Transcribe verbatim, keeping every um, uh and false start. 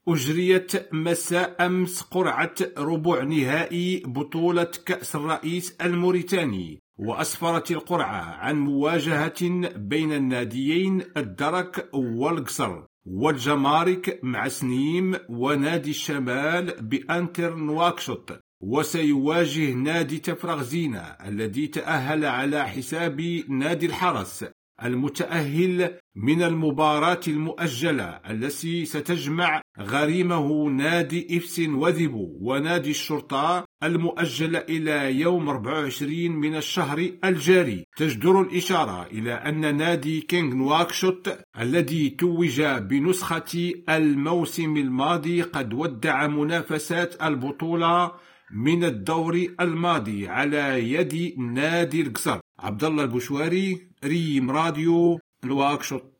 أجريت مساء أمس قرعة ربع نهائي بطولة كأس الرئيس الموريتاني، وأسفرت القرعة عن مواجهة بين الناديين الدرك والقصر والجمارك مع سنيم ونادي الشمال بأنتر نواكشوط. وسيواجه نادي تفرغزينة الذي تأهل على حساب نادي الحرس المتأهل من المباراة المؤجلة التي ستجمع غريمه نادي إفس وذبو ونادي الشرطة المؤجلة إلى يوم أربعة وعشرين من الشهر الجاري. تجدر الإشارة إلى أن نادي كينغ نواكشوط الذي توج بنسخة الموسم الماضي قد ودع منافسات البطولة من الدور الماضي على يد نادي القصر. عبد الله البشواري، ريم راديو، نواكشوط.